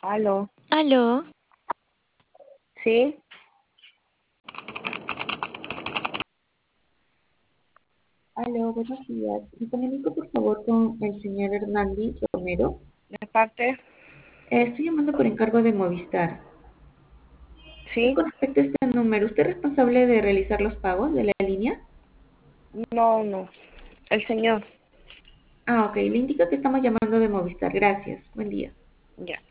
Aló, Aló, ¿sí? Aló, buenos días. Me comunico por favor con el señor Hernández Romero. ¿De parte? Estoy llamando por encargo de Movistar. Es ¿Sí? con respecto a este número. ¿Usted es responsable de realizar los pagos de la línea? No, el señor. Ah, ok. Le indico que estamos llamando de Movistar. Gracias. Buen día. Ya.